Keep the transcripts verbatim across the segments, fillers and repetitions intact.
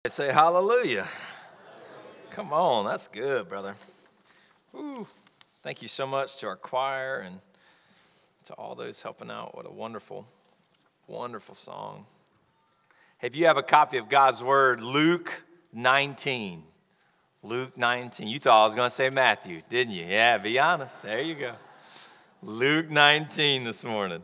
Say hallelujah. Come on, that's good, brother. Woo. Thank you so much to our choir and to all those helping out. What a wonderful, wonderful song. Hey, if you have a copy of God's Word, Luke nineteen. Luke nineteen. You thought I was going to say Matthew, didn't you? Yeah, be honest. There you go. Luke nineteen this morning.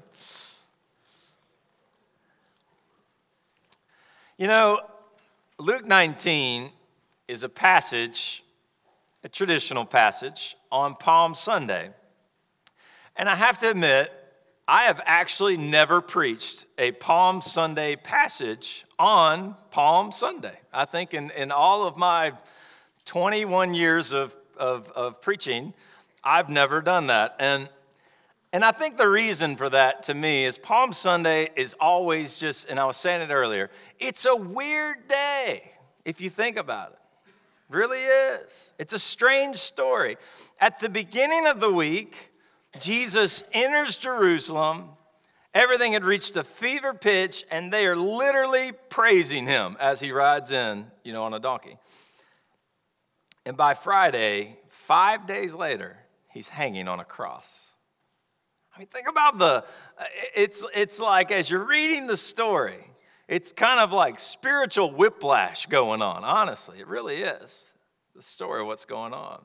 You know, Luke nineteen is a passage, a traditional passage, on Palm Sunday. And I have to admit, I have actually never preached a Palm Sunday passage on Palm Sunday. I think in, in all of my twenty-one years of, of, of preaching, I've never done that. And And I think the reason for that to me is Palm Sunday is always just, and I was saying it earlier, it's a weird day if you think about it. It really is. It's a strange story. At the beginning of the week, Jesus enters Jerusalem. Everything had reached a fever pitch, and they are literally praising him as he rides in, you know, on a donkey. And by Friday, five days later, he's hanging on a cross. I mean, think about the, it's it's like as you're reading the story, it's kind of like spiritual whiplash going on, honestly. It really is, the story of what's going on.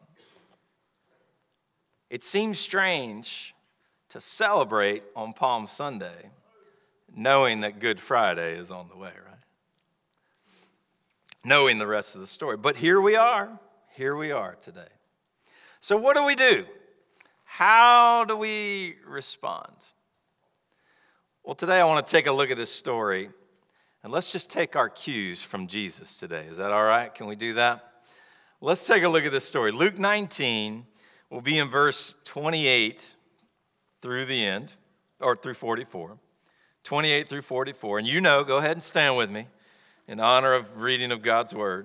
It seems strange to celebrate on Palm Sunday, knowing that Good Friday is on the way, right? Knowing the rest of the story. But here we are, here we are today. So what do we do? How do we respond? Well, today I want to take a look at this story, and let's just take our cues from Jesus today. Is that all right? Can we do that? Let's take a look at this story. Luke nineteen will be in verse twenty-eight through the end, or through forty-four. twenty-eight through forty-four. And you know, go ahead and stand with me in honor of reading of God's Word.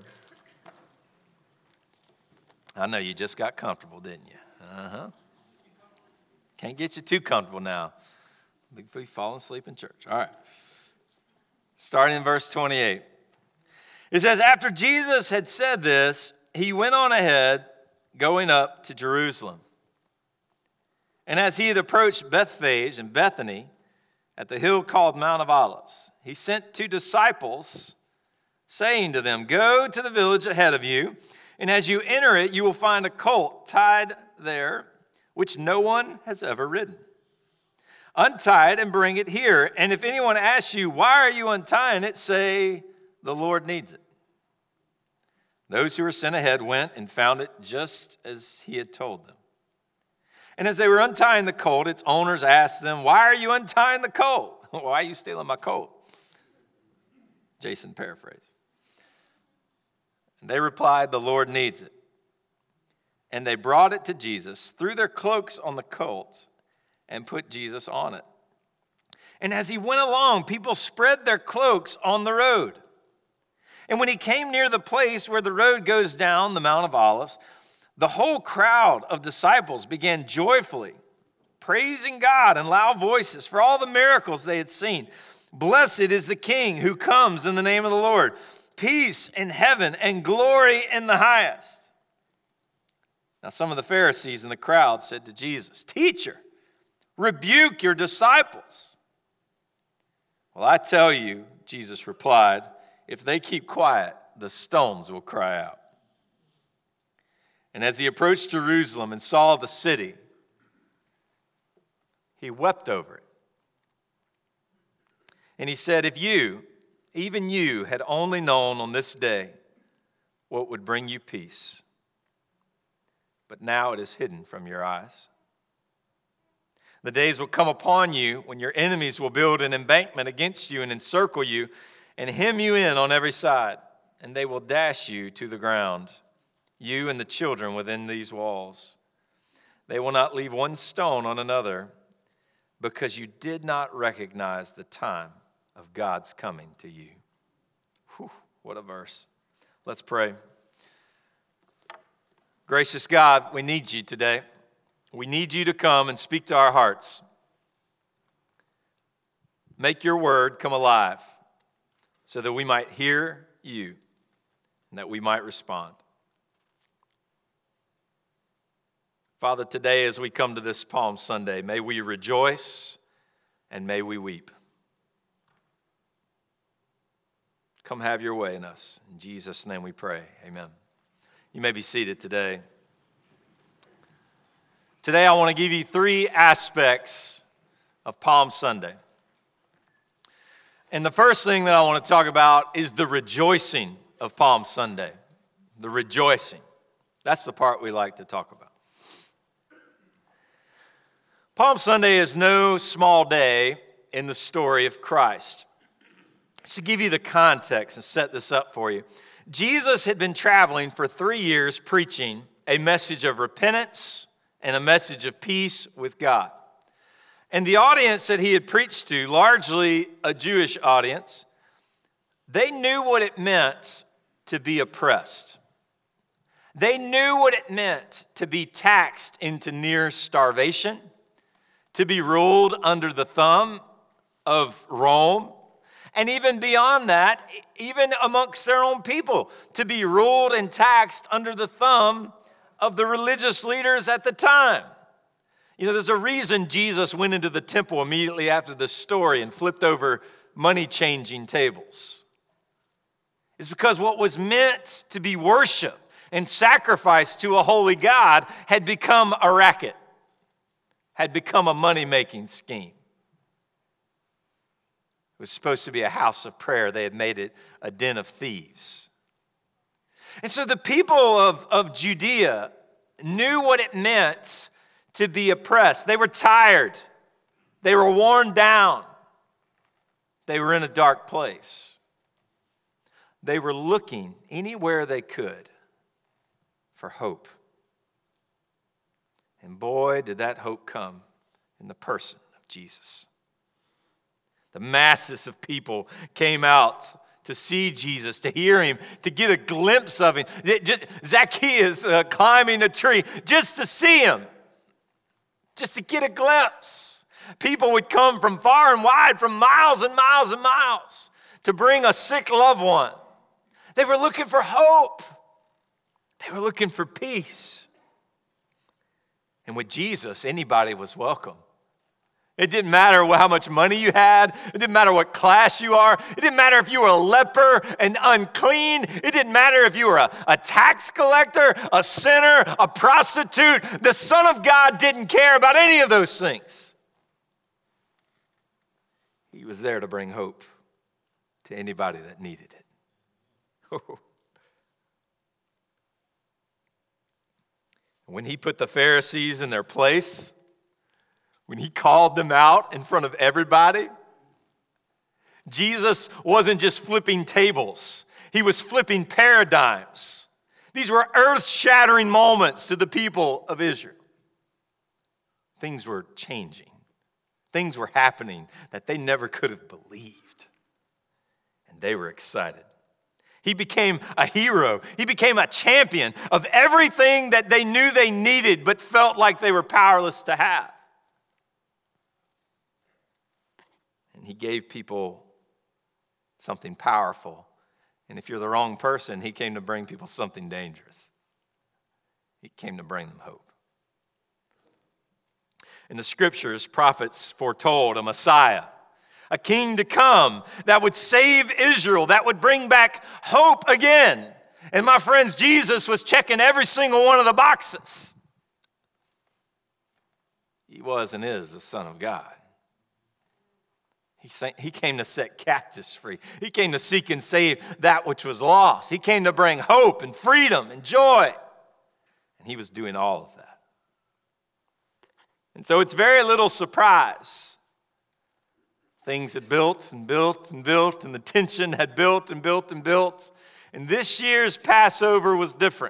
I know you just got comfortable, didn't you? Uh-huh. Can't get you too comfortable now. Before you fall asleep in church. All right. Starting in verse twenty-eight. It says, after Jesus had said this, he went on ahead, going up to Jerusalem. And as he had approached Bethphage and Bethany at the hill called Mount of Olives, he sent two disciples, saying to them, go to the village ahead of you, and as you enter it, you will find a colt tied there, which no one has ever ridden. Untie it and bring it here. And if anyone asks you, why are you untying it? Say, the Lord needs it. Those who were sent ahead went and found it just as he had told them. And as they were untying the colt, its owners asked them, why are you untying the colt? Why are you stealing my colt? Jason paraphrased. And they replied, the Lord needs it. And they brought it to Jesus, threw their cloaks on the colt, and put Jesus on it. And as he went along, people spread their cloaks on the road. And when he came near the place where the road goes down the Mount of Olives, the whole crowd of disciples began joyfully praising God in loud voices for all the miracles they had seen. Blessed is the King who comes in the name of the Lord. Peace in heaven and glory in the highest. Now some of the Pharisees in the crowd said to Jesus, teacher, rebuke your disciples. Well, I tell you, Jesus replied, if they keep quiet, the stones will cry out. And as he approached Jerusalem and saw the city, he wept over it. And he said, if you, even you, had only known on this day what would bring you peace, but now it is hidden from your eyes. The days will come upon you when your enemies will build an embankment against you and encircle you and hem you in on every side, and they will dash you to the ground, you and the children within these walls. They will not leave one stone on another because you did not recognize the time of God's coming to you. Whew, what a verse. Let's pray. Gracious God, we need you today. We need you to come and speak to our hearts. Make your word come alive so that we might hear you and that we might respond. Father, today as we come to this Palm Sunday, may we rejoice and may we weep. Come have your way in us. In Jesus' name we pray. Amen. You may be seated today. Today I want to give you three aspects of Palm Sunday. And the first thing that I want to talk about is the rejoicing of Palm Sunday. The rejoicing. That's the part we like to talk about. Palm Sunday is no small day in the story of Christ. To give you the context and set this up for you, Jesus had been traveling for three years preaching a message of repentance and a message of peace with God. And the audience that he had preached to, largely a Jewish audience, they knew what it meant to be oppressed. They knew what it meant to be taxed into near starvation, to be ruled under the thumb of Rome, and even beyond that, even amongst their own people, to be ruled and taxed under the thumb of the religious leaders at the time. You know, there's a reason Jesus went into the temple immediately after this story and flipped over money-changing tables. It's because what was meant to be worship and sacrifice to a holy God had become a racket, had become a money-making scheme. It was supposed to be a house of prayer. They had made it a den of thieves. And so the people of, of Judea knew what it meant to be oppressed. They were tired. They were worn down. They were in a dark place. They were looking anywhere they could for hope. And boy, did that hope come in the person of Jesus. The masses of people came out to see Jesus, to hear him, to get a glimpse of him. Just Zacchaeus uh, climbing a tree just to see him, just to get a glimpse. People would come from far and wide, from miles and miles and miles, to bring a sick loved one. They were looking for hope. They were looking for peace. And with Jesus, anybody was welcome. It didn't matter how much money you had. It didn't matter what class you are. It didn't matter if you were a leper and unclean. It didn't matter if you were a, a tax collector, a sinner, a prostitute. The Son of God didn't care about any of those things. He was there to bring hope to anybody that needed it. When he put the Pharisees in their place, when he called them out in front of everybody, Jesus wasn't just flipping tables. He was flipping paradigms. These were earth-shattering moments to the people of Israel. Things were changing. Things were happening that they never could have believed. And they were excited. He became a hero. He became a champion of everything that they knew they needed but felt like they were powerless to have. And he gave people something powerful. And if you're the wrong person, he came to bring people something dangerous. He came to bring them hope. In the scriptures, prophets foretold a Messiah, a king to come that would save Israel, that would bring back hope again. And my friends, Jesus was checking every single one of the boxes. He was and is the Son of God. He, he came to set captives free. He came to seek and save that which was lost. He came to bring hope and freedom and joy. And he was doing all of that. And so it's very little surprise. Things had built and built and built, and the tension had built and built and built. And this year's Passover was different.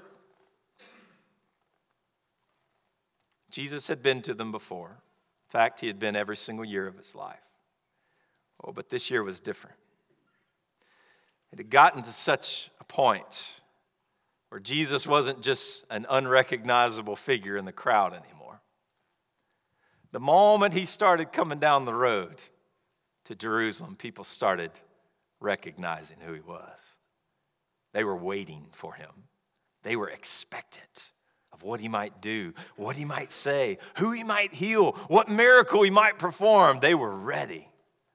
Jesus had been to them before. In fact, he had been every single year of his life. Oh, but this year was different. It had gotten to such a point where Jesus wasn't just an unrecognizable figure in the crowd anymore. The moment he started coming down the road to Jerusalem, people started recognizing who he was. They were waiting for him. They were expectant of what he might do, what he might say, who he might heal, what miracle he might perform. They were ready.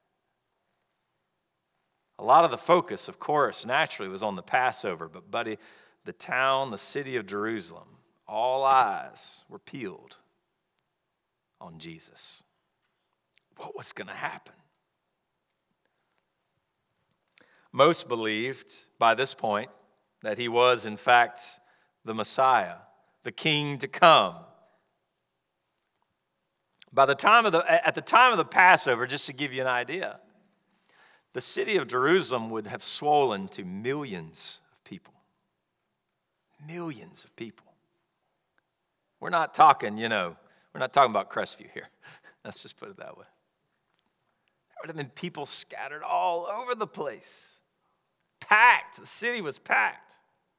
A lot of the focus, of course, naturally was on the Passover, but buddy, the town, the city of Jerusalem, all eyes were peeled on Jesus. What was going to happen? Most believed by this point that he was, in fact, the Messiah, the king to come. By the time of the, at the time of the Passover, just to give you an idea, the city of Jerusalem would have swollen to millions of people. Millions of people. We're not talking, you know, we're not talking about Crestview here. Let's just put it that way. There would have been people scattered all over the place. Packed. The city was packed.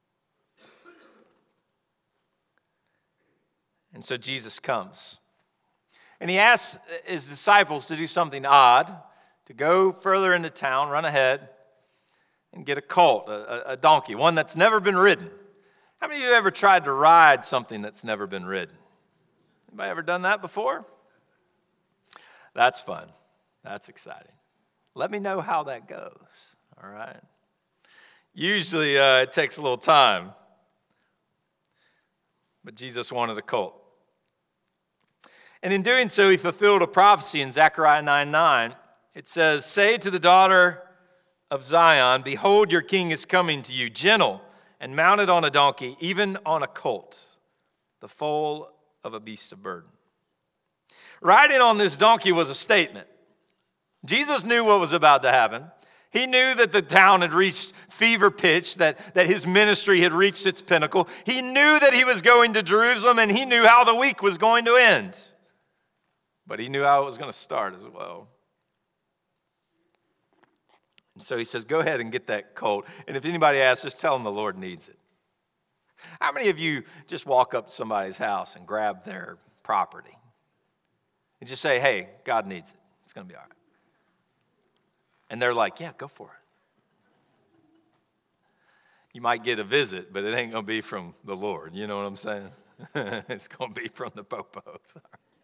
And so Jesus comes. And he asks his disciples to do something odd, to go further into town, run ahead, and get a colt, a, a donkey, one that's never been ridden. How many of you have ever tried to ride something that's never been ridden? Anybody ever done that before? That's fun. That's exciting. Let me know how that goes, all right? Usually uh, it takes a little time, but Jesus wanted a colt. And in doing so, he fulfilled a prophecy in Zechariah nine nine. It says, "Say to the daughter of Zion, behold, your king is coming to you, gentle and mounted on a donkey, even on a colt, the foal of a beast of burden." Riding on this donkey was a statement. Jesus knew what was about to happen. He knew that the town had reached fever pitch, that, that his ministry had reached its pinnacle. He knew that he was going to Jerusalem, and he knew how the week was going to end. But he knew how it was going to start as well. And so he says, go ahead and get that colt. And if anybody asks, just tell them the Lord needs it. How many of you just walk up to somebody's house and grab their property and just say, hey, God needs it. It's going to be all right. And they're like, yeah, go for it. You might get a visit, but it ain't going to be from the Lord. You know what I'm saying? It's going to be from the popos.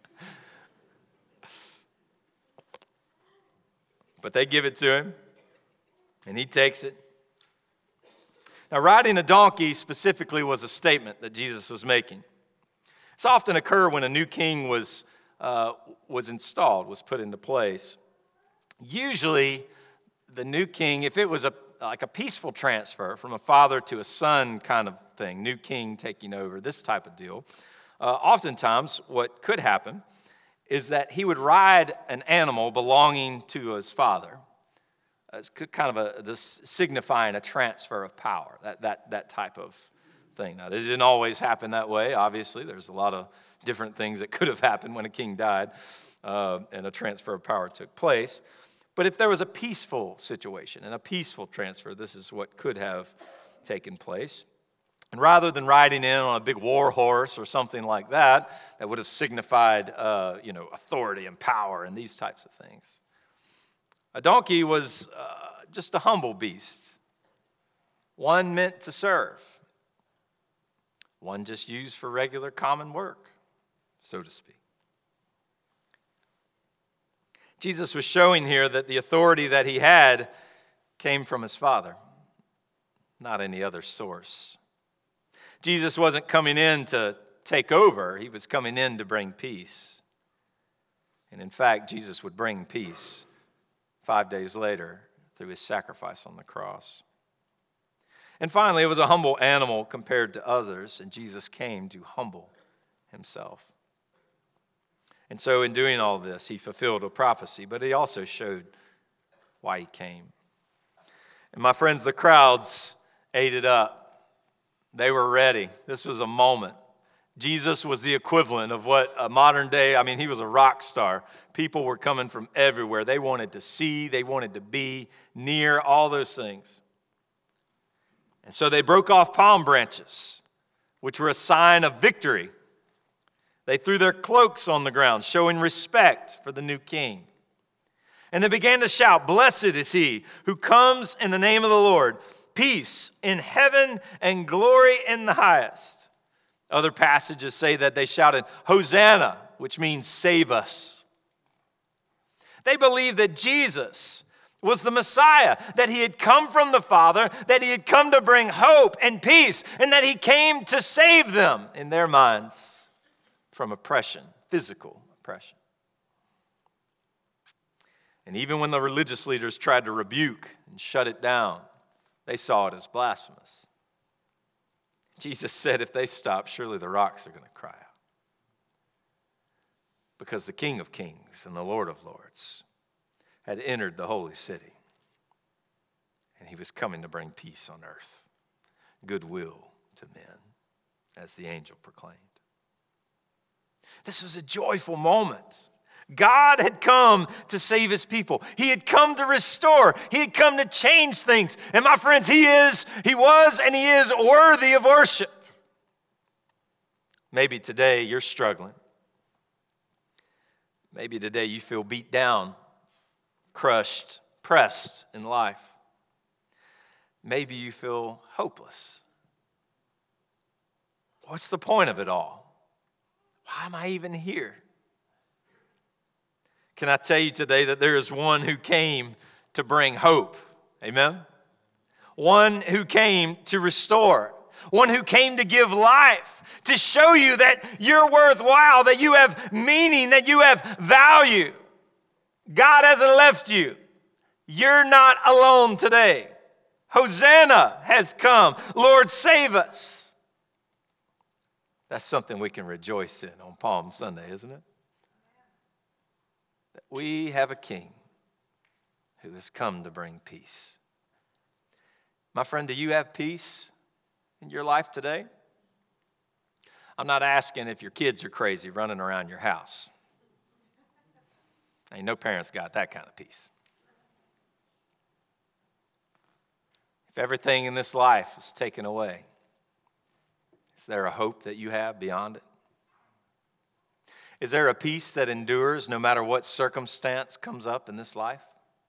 But they give it to him, and he takes it. Now, riding a donkey specifically was a statement that Jesus was making. It's often occurred when a new king was, uh, was installed, was put into place. Usually, the new king, if it was a like a peaceful transfer from a father to a son kind of thing, new king taking over, this type of deal, uh, oftentimes what could happen is that he would ride an animal belonging to his father. It's kind of a this signifying a transfer of power, that that that type of thing. Now, it didn't always happen that way. Obviously, there's a lot of different things that could have happened when a king died, uh, and a transfer of power took place. But if there was a peaceful situation and a peaceful transfer, this is what could have taken place. And rather than riding in on a big war horse or something like that, that would have signified, uh, you know, authority and power and these types of things. A donkey was uh, just a humble beast, one meant to serve, one just used for regular common work, so to speak. Jesus was showing here that the authority that he had came from his Father, not any other source. Jesus wasn't coming in to take over. He was coming in to bring peace. And in fact, Jesus would bring peace five days later through his sacrifice on the cross. And finally, it was a humble animal compared to others, and Jesus came to humble himself. And so in doing all this, he fulfilled a prophecy, but he also showed why he came. And my friends, the crowds ate it up. They were ready. This was a moment. Jesus was the equivalent of what a modern day, I mean, he was a rock star. People were coming from everywhere. They wanted to see, they wanted to be near, all those things. And so they broke off palm branches, which were a sign of victory. They threw their cloaks on the ground, showing respect for the new king. And they began to shout, "Blessed is he who comes in the name of the Lord. peace in heaven and glory in the highest. Other passages say that they shouted, Hosanna, which means save us. They believed that Jesus was the Messiah, that he had come from the Father, that he had come to bring hope and peace, and that he came to save them in their minds from oppression, physical oppression. And even when the religious leaders tried to rebuke and shut it down, they saw it as blasphemous. Jesus said if they stop, surely the rocks are going to cry out. Because the King of Kings and the Lord of Lords had entered the holy city. And he was coming to bring peace on earth, goodwill to men, as the angel proclaimed. This was a joyful moment. God had come to save his people. He had come to restore. He had come to change things. And my friends, he is, he was, and he is worthy of worship. Maybe today you're struggling. Maybe today you feel beat down, crushed, pressed in life. Maybe you feel hopeless. What's the point of it all? Why am I even here? Can I tell you today that there is one who came to bring hope? Amen? One who came to restore. One who came to give life, to show you that you're worthwhile, that you have meaning, that you have value. God hasn't left you. You're not alone today. Hosanna has come. Lord, save us. That's something we can rejoice in on Palm Sunday, isn't it? That we have a King who has come to bring peace. My friend, do you have peace in your life today? I'm not asking if your kids are crazy running around your house. Ain't no parents got that kind of peace. If everything in this life is taken away, is there a hope that you have beyond it? Is there a peace that endures no matter what circumstance comes up in this life?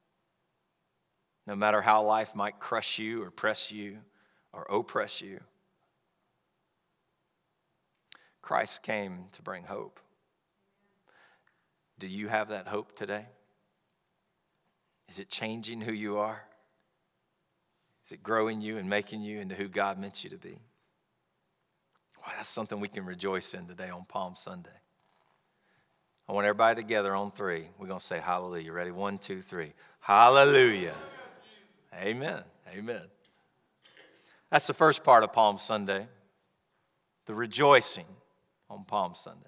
No matter how life might crush you or press you or oppress you? Christ came to bring hope. Do you have that hope today? Is it changing who you are? Is it growing you and making you into who God meant you to be? Well, that's something we can rejoice in today on Palm Sunday. I want everybody together on three. We're going to say hallelujah. Ready? One, two, three. Hallelujah. Amen. Amen. That's the first part of Palm Sunday, the rejoicing on Palm Sunday.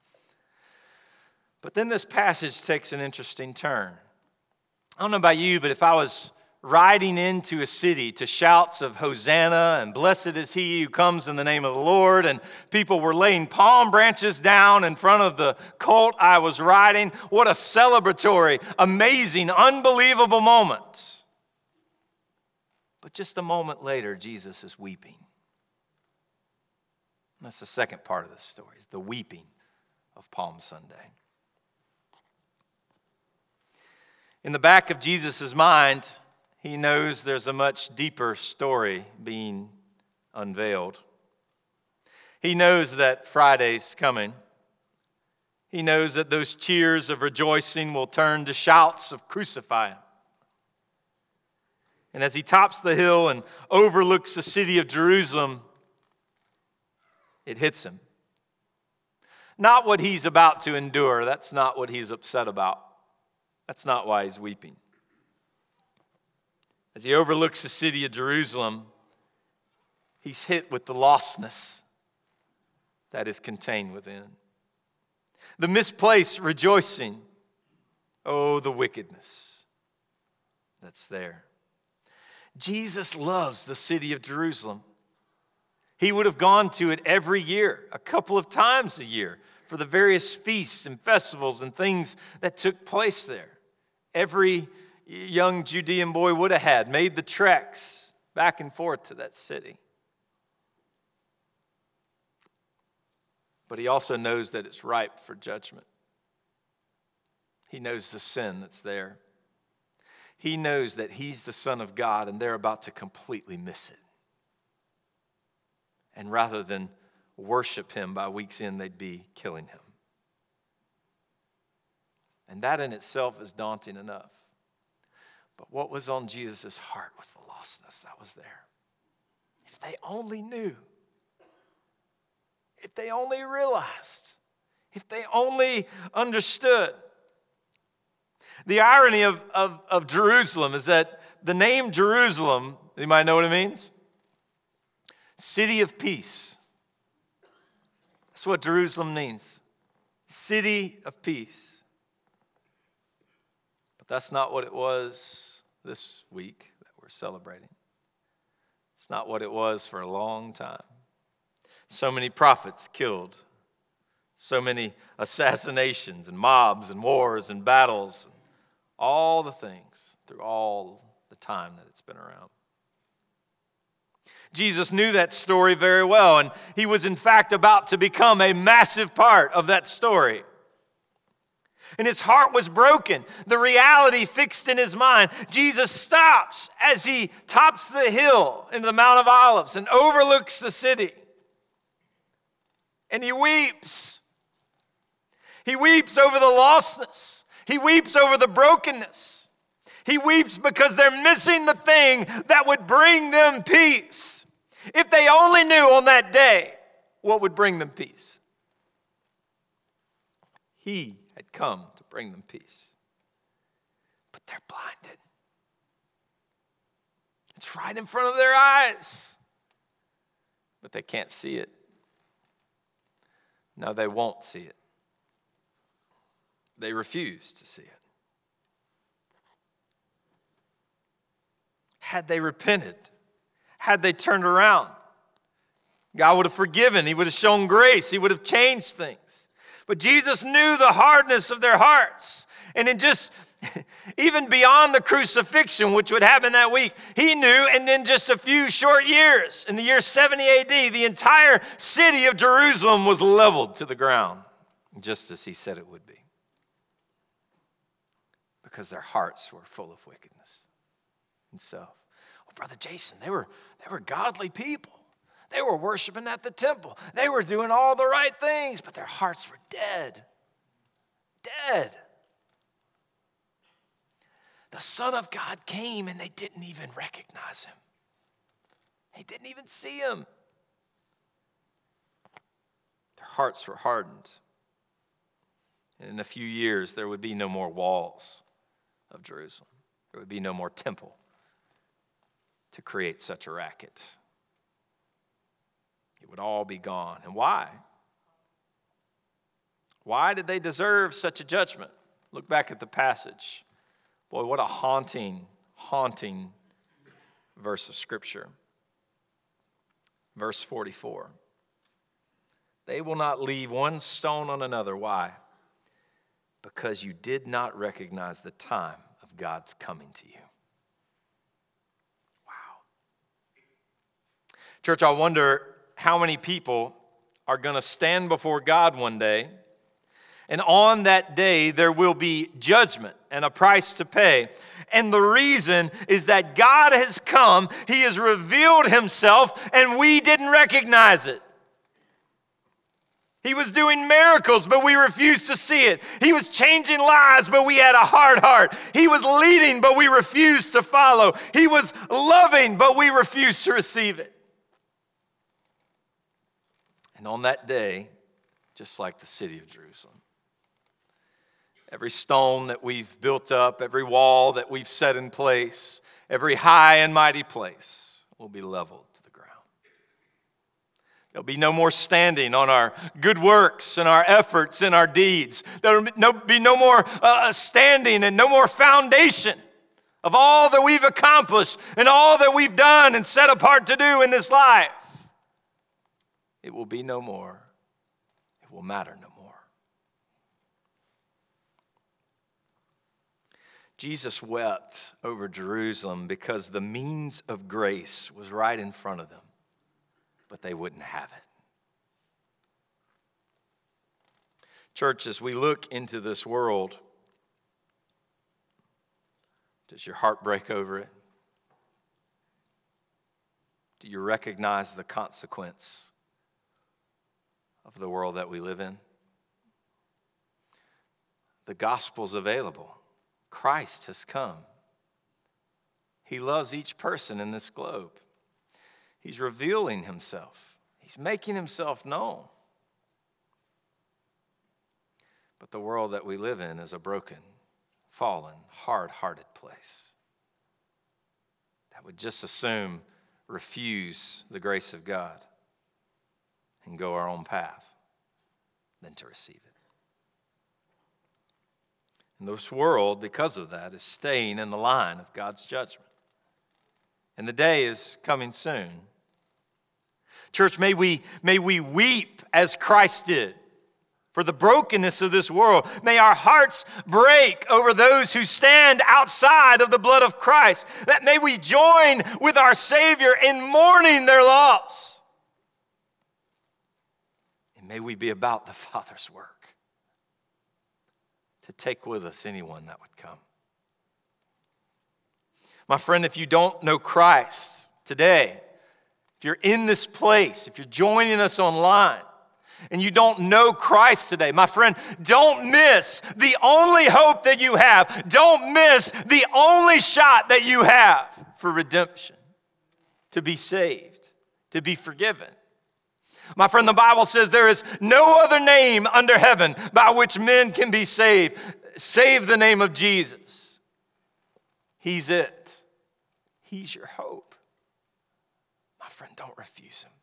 But then this passage takes an interesting turn. I don't know about you, but if I was riding into a city to shouts of Hosanna and blessed is he who comes in the name of the Lord, and people were laying palm branches down in front of the colt I was riding, what a celebratory, amazing, unbelievable moment. But just a moment later, Jesus is weeping. That's the second part of this story, the weeping of Palm Sunday. In the back of Jesus' mind, he knows there's a much deeper story being unveiled. He knows that Friday's coming. He knows that those cheers of rejoicing will turn to shouts of crucify him. And as he tops the hill and overlooks the city of Jerusalem, it hits him. Not what he's about to endure. That's not what he's upset about. That's not why he's weeping. As he overlooks the city of Jerusalem, he's hit with the lostness that is contained within. The misplaced rejoicing. Oh, the wickedness that's there. Jesus loves the city of Jerusalem. He would have gone to it every year, a couple of times a year, for the various feasts and festivals and things that took place there. Every young Judean boy would have had, made the treks back and forth to that city. But he also knows that it's ripe for judgment. He knows the sin that's there. He knows that he's the Son of God and they're about to completely miss it. And rather than worship him by week's end, they'd be killing him. And that in itself is daunting enough. But what was on Jesus' heart was the lostness that was there. If they only knew, if they only realized, if they only understood. The irony of, of, of Jerusalem is that the name Jerusalem, you might know what it means? City of peace. That's what Jerusalem means. City of peace. But that's not what it was this week that we're celebrating. It's not what it was for a long time. So many prophets killed. So many assassinations and mobs and wars and battles. And all the things through all the time that it's been around. Jesus knew that story very well, and he was in fact about to become a massive part of that story. And his heart was broken, the reality fixed in his mind. Jesus stops as he tops the hill into the Mount of Olives and overlooks the city. And he weeps. He weeps over the lostness. He weeps over the brokenness. He weeps because they're missing the thing that would bring them peace. If they only knew on that day what would bring them peace. He had come to bring them peace. But they're blinded. It's right in front of their eyes. But they can't see it. No, they won't see it. They refuse to see it. Had they repented, had they turned around, God would have forgiven. He would have shown grace. He would have changed things. But Jesus knew the hardness of their hearts. And in just, even beyond the crucifixion, which would happen that week, he knew, and in just a few short years, in the year seventy A D, the entire city of Jerusalem was leveled to the ground, just as he said it would be. Because their hearts were full of wickedness and self. Well, Brother Jason, they were, they were godly people. They were worshiping at the temple. They were doing all the right things, but their hearts were dead. Dead. The Son of God came and they didn't even recognize him. They didn't even see him. Their hearts were hardened. And in a few years, there would be no more walls of Jerusalem. There would be no more temple to create such a racket. It would all be gone. And why? Why did they deserve such a judgment? Look back at the passage. Boy, what a haunting, haunting verse of Scripture. Verse forty-four. They will not leave one stone on another. Why? Because you did not recognize the time of God's coming to you. Wow. Church, I wonder how many people are going to stand before God one day, and on that day there will be judgment and a price to pay. And the reason is that God has come, he has revealed himself, and we didn't recognize it. He was doing miracles, but we refused to see it. He was changing lives, but we had a hard heart. He was leading, but we refused to follow. He was loving, but we refused to receive it. And on that day, just like the city of Jerusalem, every stone that we've built up, every wall that we've set in place, every high and mighty place will be leveled to the ground. There'll be no more standing on our good works and our efforts and our deeds. There'll be no more uh, standing and no more foundation of all that we've accomplished and all that we've done and set apart to do in this life. It will be no more. It will matter no more. Jesus wept over Jerusalem because the means of grace was right in front of them, but they wouldn't have it. Church, as we look into this world, Does your heart break over it? Do you recognize the consequence of the world that we live in? The gospel's available. Christ has come. He loves each person in this globe. He's revealing himself. He's making himself known. But the world that we live in is a broken, fallen, hard-hearted place that would just assume refuse the grace of God and go our own path than to receive it. And this world, because of that, is staying in the line of God's judgment. And the day is coming soon. Church, may we, may we weep as Christ did for the brokenness of this world. May our hearts break over those who stand outside of the blood of Christ. That may we join with our Savior in mourning their loss. And may we be about the Father's work to take with us anyone that would come. My friend, if you don't know Christ today, if you're in this place, if you're joining us online, and you don't know Christ today, my friend, don't miss the only hope that you have. Don't miss the only shot that you have for redemption, to be saved, to be forgiven. My friend, the Bible says there is no other name under heaven by which men can be saved. Save the name of Jesus. He's it. He's your hope. My friend, don't refuse him.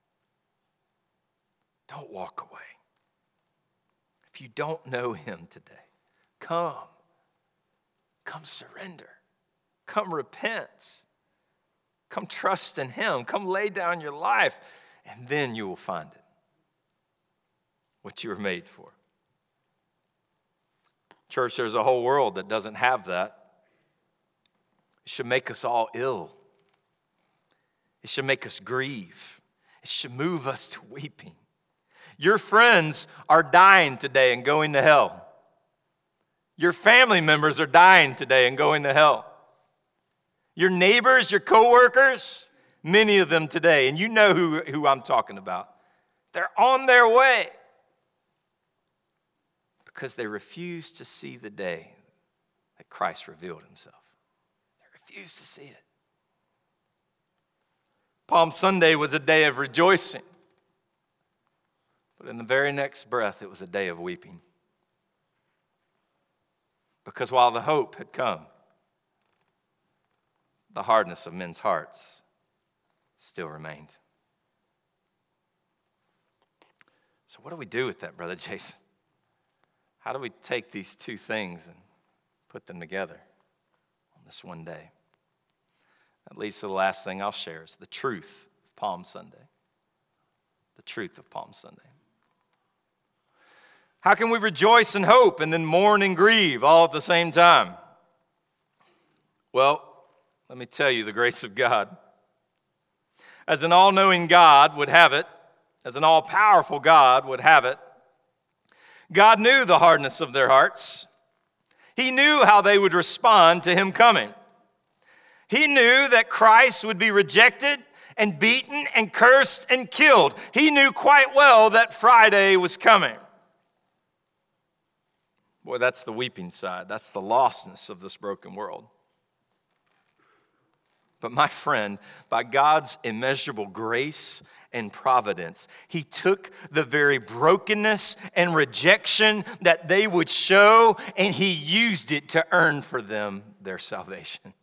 Don't walk away. If you don't know him today, come. Come surrender. Come repent. Come trust in him. Come lay down your life, and then you will find it. What you were made for. Church, there's a whole world that doesn't have that. It should make us all ill. It should make us grieve. It should move us to weeping. Your friends are dying today and going to hell. Your family members are dying today and going to hell. Your neighbors, your coworkers, many of them today, and you know who, who I'm talking about. They're on their way because they refuse to see the day that Christ revealed himself. They refuse to see it. Palm Sunday was a day of rejoicing. But in the very next breath, it was a day of weeping. Because while the hope had come, the hardness of men's hearts still remained. So what do we do with that, Brother Jason? How do we take these two things and put them together on this one day? That leads to the last thing I'll share is the truth of Palm Sunday. The truth of Palm Sunday. How can we rejoice and hope and then mourn and grieve all at the same time? Well, let me tell you the grace of God. As an all-knowing God would have it, as an all-powerful God would have it, God knew the hardness of their hearts. He knew how they would respond to him coming. He knew that Christ would be rejected and beaten and cursed and killed. He knew quite well that Friday was coming. Boy, that's the weeping side. That's the lostness of this broken world. But my friend, by God's immeasurable grace and providence, he took the very brokenness and rejection that they would show, and he used it to earn for them their salvation.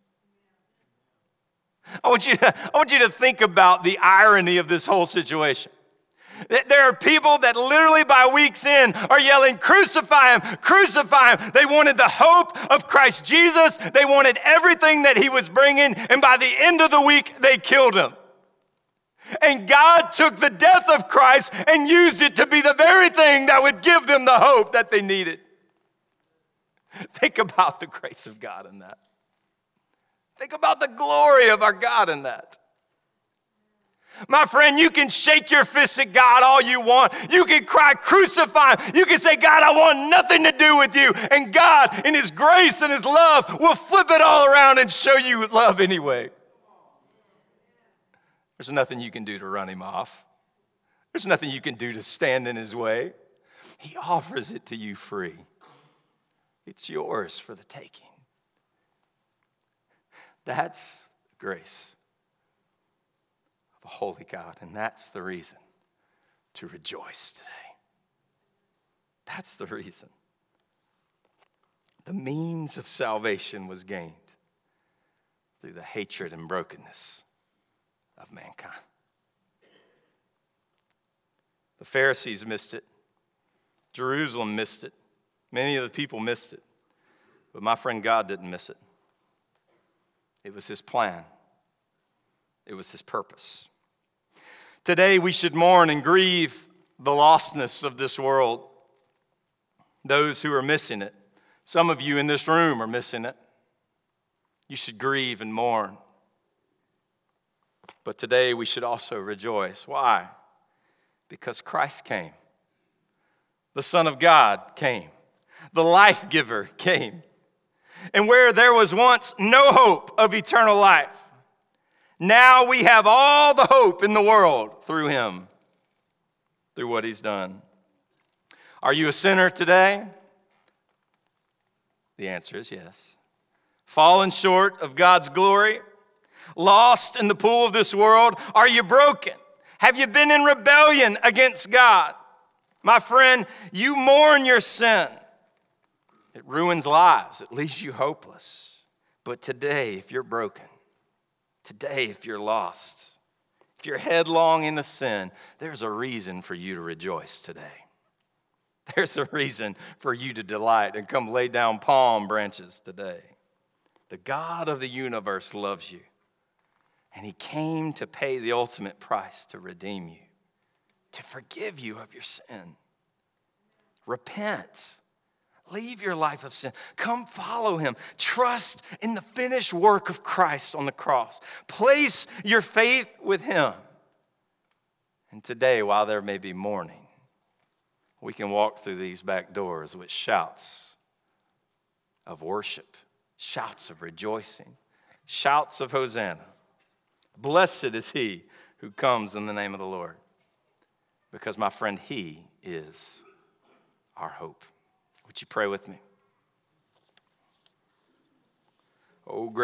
I want you to, I want you to think about the irony of this whole situation. There are people that literally by week's end are yelling, crucify him, crucify him. They wanted the hope of Christ Jesus. They wanted everything that he was bringing. And by the end of the week, they killed him. And God took the death of Christ and used it to be the very thing that would give them the hope that they needed. Think about the grace of God in that. Think about the glory of our God in that. My friend, you can shake your fist at God all you want. You can cry, crucify him. You can say, God, I want nothing to do with you. And God, in his grace and his love, will flip it all around and show you love anyway. There's nothing you can do to run him off. There's nothing you can do to stand in his way. He offers it to you free. It's yours for the taking. That's grace of a holy God, and that's the reason to rejoice today. That's the reason. The means of salvation was gained through the hatred and brokenness of mankind. The Pharisees missed it. Jerusalem missed it. Many of the people missed it. But my friend, God didn't miss it. It was his plan. It was his purpose. Today we should mourn and grieve the lostness of this world. Those who are missing it. Some of you in this room are missing it. You should grieve and mourn. But today we should also rejoice. Why? Because Christ came. The Son of God came. The life giver came. And where there was once no hope of eternal life, now we have all the hope in the world through him, through what he's done. Are you a sinner today? The answer is yes. Fallen short of God's glory? Lost in the pool of this world? Are you broken? Have you been in rebellion against God? My friend, you mourn your sin. It ruins lives. It leaves you hopeless. But today, if you're broken, today, if you're lost, if you're headlong into sin, there's a reason for you to rejoice today. There's a reason for you to delight and come lay down palm branches today. The God of the universe loves you. And he came to pay the ultimate price to redeem you, to forgive you of your sin. Repent. Leave your life of sin. Come follow him. Trust in the finished work of Christ on the cross. Place your faith with him. And today, while there may be mourning, we can walk through these back doors with shouts of worship, shouts of rejoicing, shouts of Hosanna. Blessed is he who comes in the name of the Lord. Because, my friend, he is our hope. Would you pray with me? Oh, great.